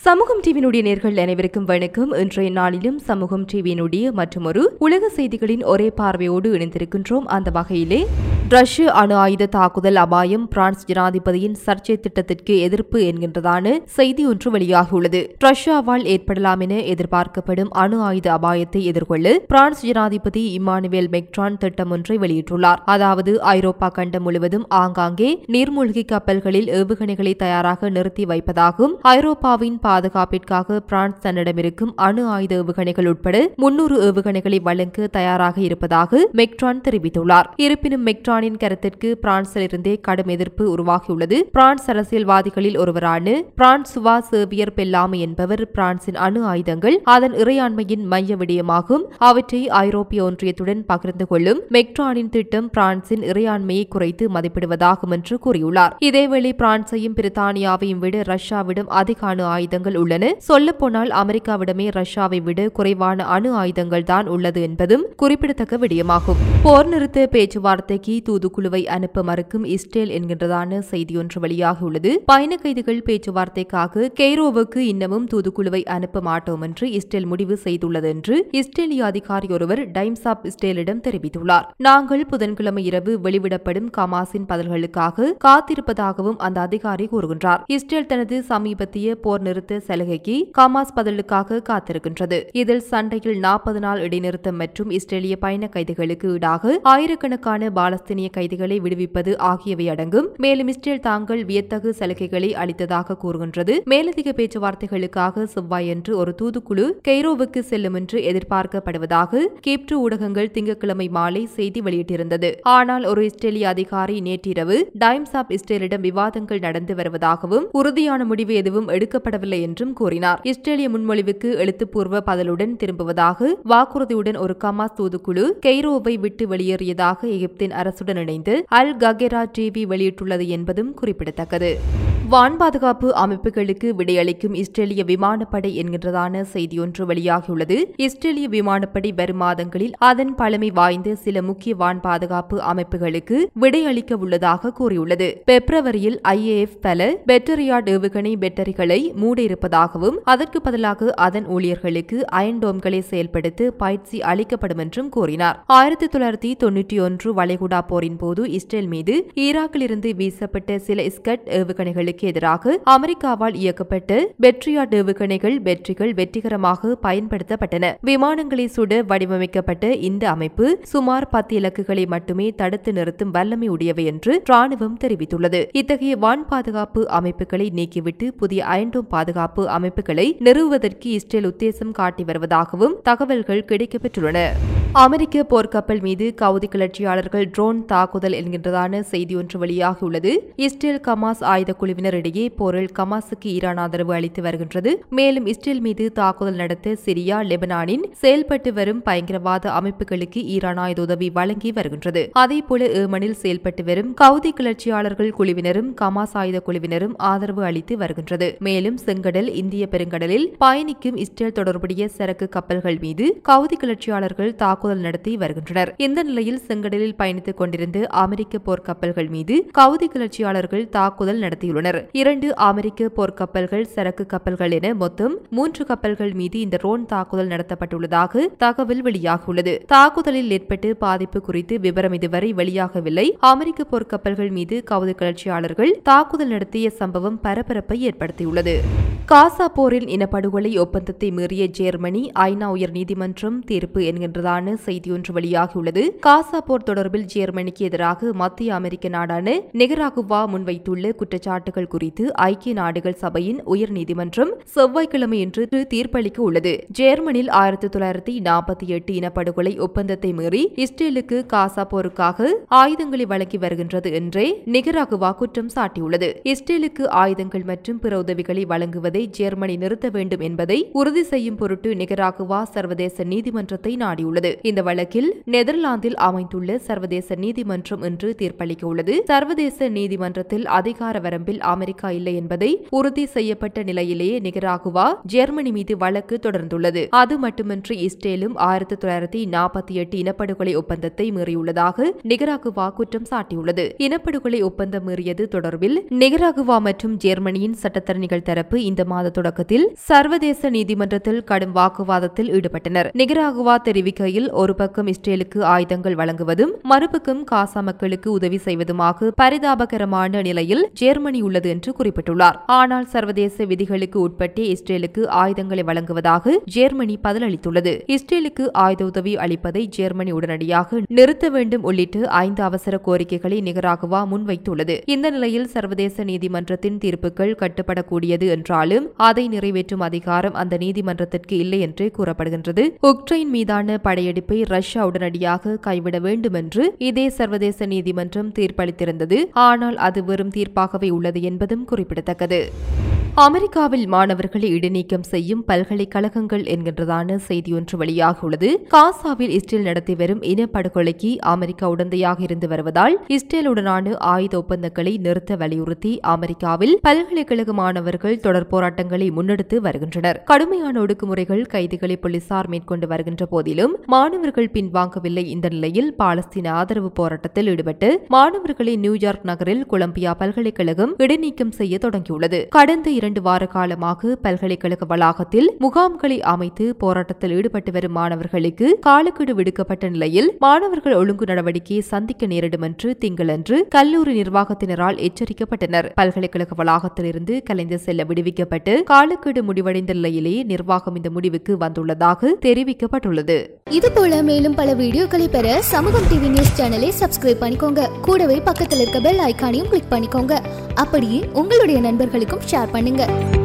சமூகம் டிவியினுடைய நேர்கள் அனைவருக்கும் வணக்கம். இன்றைய நாளிலும் சமூகம் டிவியினுடைய மற்றொரு உலக செய்திகளின் ஒரே பார்வையோடு இணைந்திருக்கின்றோம். அந்த வகையிலே ரஷ்ய அணு ஆயுத தாக்குதல் அபாயம், பிரான்ஸ் ஜனாதிபதியின் சர்ச்சை திட்டத்திற்கு எதிர்ப்பு என்கின்றதான செய்தி ஒன்று வெளியாகியுள்ளது. ரஷ்யாவால் ஏற்படலாம் என எதிர்பார்க்கப்படும் அணு ஆயுத அபாயத்தை எதிர்கொள்ள பிரான்ஸ் ஜனாதிபதி இம்மானுவேல் மெக்ரான் திட்டம் ஒன்றை வெளியிட்டுள்ளார். அதாவது ஐரோப்பா கண்டம் முழுவதும் ஆங்காங்கே நீர்மூழ்கி கப்பல்களில் ஏவுகணைகளை தயாராக நிறுத்தி வைப்பதாகும். ஐரோப்பாவின் பாதுகாப்பிற்காக பிரான்ஸ் தன்னிடமிருக்கும் அணு ஆயுத ஏவுகணைகள் உட்பட 300 ஏவுகணைகளை வழங்க தயாராக இருப்பதாக மெக்ரான் தெரிவித்துள்ளார். இருப்பினும் மெக்ரானின் கருத்திற்கு பிரான்சில் இருந்தே கடும் எதிர்ப்பு உருவாகியுள்ளது. பிரான்ஸ் அரசியல்வாதிகளில் ஒருவரான பிரான்சுவா சேவியர் பெல்லாமி என்பவர் பிரான்சின் அணு ஆயுதங்கள் அதன் இறையாண்மையின் மைய விடயமாகும், அவற்றை ஐரோப்பிய ஒன்றியத்துடன் பகிர்ந்து கொள்ளும் மெக்ரானின் திட்டம் பிரான்சின் இறையாண்மையை குறைத்து மதிப்பிடுவதாகும் என்று கூறியுள்ளார். இதேவேளை பிரான்சையும் பிரித்தானியாவையும் விட ரஷ்யாவிடம் அதிக அணு ஆயுதங்கள் உள்ளன. சொல்லப்போனால் அமெரிக்காவிடமே ரஷ்யாவை விட குறைவான அணு ஆயுதங்கள் தான் உள்ளது என்பதும் குறிப்பிடத்தக்க விடயமாகும். போர் நிறுத்த பேச்சுவார்த்தைக்கு தூதுக்குழுவை அனுப்ப மறுக்கும் இஸ்ரேல் என்கின்றதான செய்தியொன்று வெளியாகியுள்ளது. பயண கைதிகள் பேச்சுவார்த்தைக்காக கெய்ரோவுக்கு இன்னமும் தூதுக்குழுவை அனுப்ப மாட்டோம் என்று இஸ்ரேல் முடிவு செய்துள்ளது என்று இஸ்ரேலிய அதிகாரி ஒருவர் டைம்ஸ் ஆப் இஸ்ரேலிடம் தெரிவித்துள்ளார். நாங்கள் புதன்கிழமை இரவு வெளிவிடப்படும் கமாஸின் பதில்களுக்காக காத்திருப்பதாகவும் அந்த அதிகாரி கூறுகின்றார். இஸ்ரேல் தனது சமீபத்திய போர் நிறுத்த சலுகைக்கு கமாஸ் பதிலுக்காக காத்திருக்கின்றது. இதில் சண்டையில் 40 நாள் இடைநிறுத்தம் மற்றும் இஸ்ரேலிய பயண கைதிகளுக்கு ஈடாக ஆயிரக்கணக்கான பாலஸ்தீனிய கைதிகளை விடுவிப்பது ஆகியவை அடங்கும். மேலும் இஸ்ரேல் தாங்கள் வியத்தகு சலுகைகளை அளித்ததாக கூறுகின்றது. மேலதிக பேச்சுவார்த்தைகளுக்காக செவ்வாயன்று ஒரு தூதுக்குழு கெய்ரோவுக்கு செல்லும் என்று எதிர்பார்க்கப்படுவதாக கீப்ரு ஊடகங்கள் திங்கட்கிழமை மாலை செய்தி வெளியிட்டிருந்தது. ஆனால் ஒரு இஸ்ரேலிய அதிகாரி நேற்றிரவு டைம்ஸ் ஆப் இஸ்ரேலிடம் விவாதங்கள் நடந்து வருவதாகவும் உறுதியான முடிவு எதுவும் எடுக்கப்படவில்லை என்றும் கூறினார். இஸ்ரேலிய முன்மொழிவுக்கு எழுத்துப்பூர்வ பதிலுடன் திரும்புவதாக வாக்குறுதியுடன் ஒரு கமாஸ் தூதுக்குழு கெய்ரோவை விட்டு வெளியேறியதாக எகிப்தின் அரசுடன் இணைந்து அல் ககெரா டிவி வெளியிட்டுள்ளது என்பதும் குறிப்பிடத்தக்கது. வான் பாதுகாப்பு அமைப்புகளுக்கு விடையளிக்கும் இஸ்ரேலிய விமானப்படை என்கின்றதான செய்தியொன்று வெளியாகியுள்ளது. இஸ்ரேலிய விமானப்படை வரும் மாதங்களில் அதன் பழமை வாய்ந்த சில முக்கிய வான் பாதுகாப்பு அமைப்புகளுக்கு விடையளிக்க உள்ளதாக கூறியுள்ளது. பிப்ரவரியில் IAF பல பெட்டரியாட் ஏவுகணை பேட்டரிகளை மூட இருப்பதாகவும் அதற்கு பதிலாக அதன் ஊழியர்களுக்கு அயன்டோம்களை செயல்படுத்த பயிற்சி அளிக்கப்படும் என்றும் கூறினார். 1991 வளைகுடா போரின் போது இஸ்ரேல் மீது ஈராக்கில் இருந்து வீசப்பட்ட சில இஸ்கட் ஏவுகணைகளுக்கு எதிராக அமெரிக்காவால் இயக்கப்பட்ட பெட்ரியாட் ஏவுகணைகள் வெற்றிகரமாக பயன்படுத்தப்பட்டன. விமானங்களை சுட வடிவமைக்கப்பட்ட இந்த அமைப்பு சுமார் 10 இலக்குகளை மட்டுமே தடுத்து நிறுத்தும் வல்லமை உடையவை என்று ராணுவம் தெரிவித்துள்ளது. இத்தகைய வான் பாதுகாப்பு அமைப்புகளை நீக்கிவிட்டு புதிய அயன்டோம் பாதுகாப்பு அமைப்புகளை நிறுவுவதற்கு இஸ்ரேல் உத்தேசம் காட்டி வருவதாகவும் தகவல்கள் கிடைக்கப்பெற்றுள்ளன. அமெரிக்க போர்க்கப்பல் மீது கவுதி கிளர்ச்சியாளர்கள் ட்ரோன் தாக்குதல் என்கின்றதான செய்தி ஒன்று வெளியாகியுள்ளது. இஸ்ரேல் கமாஸ் ஆயுத குழுவினர் இடையே போரில் கமாஸுக்கு ஈரான் ஆதரவு அளித்து வருகின்றது. மேலும் இஸ்ரேல் மீது தாக்குதல் நடத்த சிரியா, லெபனானின் செயல்பட்டு வரும் பயங்கரவாத அமைப்புகளுக்கு ஈரான் ஆயுத உதவி வழங்கி வருகின்றது. அதேபோல ஏமனில் செயல்பட்டு வரும் கவுதி கிளர்ச்சியாளர்கள் குழுவினரும் கமாஸ் ஆயுத குழுவினரும் ஆதரவு அளித்து வருகின்றது. மேலும் செங்கடல், இந்திய பெருங்கடலில் பயணிக்கும் இஸ்ரேல் தொடர்புடைய சரக்கு கப்பல்கள் மீது கவுதி கிளர்ச்சியாளர்கள் தாக்குதல் நடத்தி வருகின்றனர். இந்த நிலையில் செங்கடலில் பயணித்துக் கொண்டிருந்த அமெரிக்க போர்க்கப்பல்கள் மீது கவுதி கிளர்ச்சியாளர்கள் தாக்குதல் நடத்தியுள்ளனர். 2 அமெரிக்க போர்க்கப்பல்கள், சரக்கு கப்பல்கள் என மொத்தம் 3 கப்பல்கள் மீது இந்த ட்ரோன் தாக்குதல் நடத்தப்பட்டுள்ளதாக தகவல் வெளியாகியுள்ளது. தாக்குதலில் ஏற்பட்ட பாதிப்பு குறித்து விவரம் இதுவரை வெளியாகவில்லை. அமெரிக்க போர்க்கப்பல்கள் மீது கவுதி கிளர்ச்சியாளர்கள் தாக்குதல் நடத்திய சம்பவம் பரபரப்பை ஏற்படுத்தியுள்ளது. காசா போரின் இனப்படுகொலை ஒப்பந்தத்தை மீறிய ஜெர்மனி ஐநா உயர் நீதிமன்றம் தீர்ப்பு என்கின்றதான செய்தியொன்று வெளியாகியுள்ளது. காசா போர் தொடர்பில் ஜெர்மனிக்கு எதிராக மத்திய அமெரிக்க நாடான நிகராகுவா முன்வைத்துள்ள குற்றச்சாட்டுகள் குறித்து ஐக்கிய நாடுகள் சபையின் உயர் நீதிமன்றம் செவ்வாய்க்கிழமையன்று தீர்ப்பளிக்க உள்ளது. ஜெர்மனியில் 1948 இனப்படுகொலை ஒப்பந்தத்தை மீறி இஸ்ரேலுக்கு காசா போருக்காக ஆயுதங்களை வழங்கி வருகின்றது என்றே நிகராகுவா குற்றம் சாட்டியுள்ளது. இஸ்ரேலுக்கு ஆயுதங்கள் மற்றும் பிற உதவிகளை வழங்குவதை ஜெர்மனி நிறுத்த வேண்டும் என்பதை உறுதி செய்யும் பொருட்டு நிகராகுவா சர்வதேச நீதிமன்றத்தை நாடியுள்ளது. இந்த வழக்கில் நெதர்லாந்தில் அமைந்துள்ள சர்வதேச நீதிமன்றம் இன்று தீர்ப்பளிக்க உள்ளது. சர்வதேச நீதிமன்றத்தில் அதிகார வரம்பில் அமெரிக்கா இல்லை என்பதை உறுதி செய்யப்பட்ட நிலையிலேயே நிகராகுவா ஜெர்மனி மீது வழக்கு தொடர்ந்துள்ளது. அது மட்டுமின்றி இஸ்ரேலும் 1948 இனப்படுகொலை ஒப்பந்தத்தை மீறியுள்ளதாக நிகராகுவா குற்றம் சாட்டியுள்ளது. இனப்படுகொலை ஒப்பந்தம் மீறியது தொடர்பில் நிகராகுவா மற்றும் ஜெர்மனியின் சட்டத்தரணிகள் தரப்பு இந்த மாத தொடக்கத்தில் சர்வதேச நீதிமன்றத்தில் கடும் வாக்குவாதத்தில் ஈடுபட்டனர். நிகராகுவா தெரிவிக்கையில் ஒரு பக்கம் இஸ்ரேலுக்கு ஆயுதங்கள் வழங்குவதும் மறுபக்கம் காசா மக்களுக்கு உதவி செய்வதுமாக பரிதாபகரமான நிலையில் ஜெர்மனி உள்ளது என்று குறிப்பிட்டுள்ளார். ஆனால் சர்வதேச விதிகளுக்கு உட்பட்டே இஸ்ரேலுக்கு ஆயுதங்களை வழங்குவதாக ஜெர்மனி பதிலளித்துள்ளது. இஸ்ரேலுக்கு ஆயுத உதவி அளிப்பதை ஜெர்மனி உடனடியாக நிறுத்த வேண்டும் உள்ளிட்ட 5 அவசர கோரிக்கைகளை நிகராகுவா முன்வைத்துள்ளது. இந்த நிலையில் சர்வதேச நீதிமன்றத்தின் தீர்ப்புகள் கட்டுப்படக்கூடியது என்றாலும் அதை நிறைவேற்றும் அதிகாரம் அந்த நீதிமன்றத்திற்கு இல்லை என்றே கூறப்படுகின்றது. உக்ரைன் மீதான படையெடுப்பை ரஷ்யா உடனடியாக கைவிட வேண்டும் என்று இதே சர்வதேச நீதிமன்றம் தீர்ப்பளித்திருந்தது. ஆனால் அது வெறும் தீர்ப்பாகவே உள்ளது என்பதும் குறிப்பிடத்தக்கது. அமெரிக்காவில் மாணவர்களை இடைநீக்கம் செய்யும் பல்கலைக்கழகங்கள் என்கின்றதான செய்தியொன்று வெளியாகியுள்ளது. காசாவில் இஸ்ரேல் நடத்தி வரும் இனப்படுகொலைக்கு அமெரிக்கா உடந்தையாக இருந்து வருவதால் இஸ்ரேலுடனான ஆயுத ஒப்பந்தங்களை நிறுத்த வலியுறுத்தி அமெரிக்காவில் பல்கலைக்கழக மாணவர்கள் தொடர் போராட்டங்களை முன்னெடுத்து வருகின்றனர். கடுமையான ஒடுக்குமுறைகள் கைதுகளை போலீசார் மேற்கொண்டு வருகின்ற போதிலும் மாணவர்கள் பின்வாங்கவில்லை. இந்த நிலையில் பாலஸ்தீன ஆதரவு போராட்டத்தில் ஈடுபட்டு மாணவர்களை நியூயார்க் நகரில் கொலம்பியா பல்கலைக்கழகம் இடைநீக்கம் செய்ய தொடங்கியுள்ளது. கடந்த 2 வார காலமாக பல்கலைக்கழக வளாகத்தில் முகாம்களை அமைத்து போராட்டத்தில் ஈடுபட்டு வரும் மாணவர்களுக்கு காலக்கெடு விடுக்கப்பட்ட நிலையில் மாணவர்கள் ஒழுங்கு நடவடிக்கையை சந்திக்க நேரிடும் என்று திங்களன்று கல்லூரி நிர்வாகத்தினரால் எச்சரிக்கப்பட்டனர். பல்கலைக்கழக வளாகத்தில் இருந்து கலைந்து செல்ல விடுவிக்கப்பட்டு காலக்கெடு முடிவடைந்த நிலையிலேயே நிர்வாகம் இந்த முடிவுக்கு வந்துள்ளதாக தெரிவிக்கப்பட்டுள்ளது. இதுபோல மேலும் பல வீடியோக்களை பெற சமூகம் டிவி நியூஸ் சேனலை சப்ஸ்கிரைப் பண்ணிக்கோங்க. கூடவே பக்கத்தில் இருக்க பெல் ஐகானையும் கிளிக் பண்ணிக்கோங்க. அப்படியே உங்களுடைய நண்பர்களுக்கும் ஷேர் பண்ணுங்க.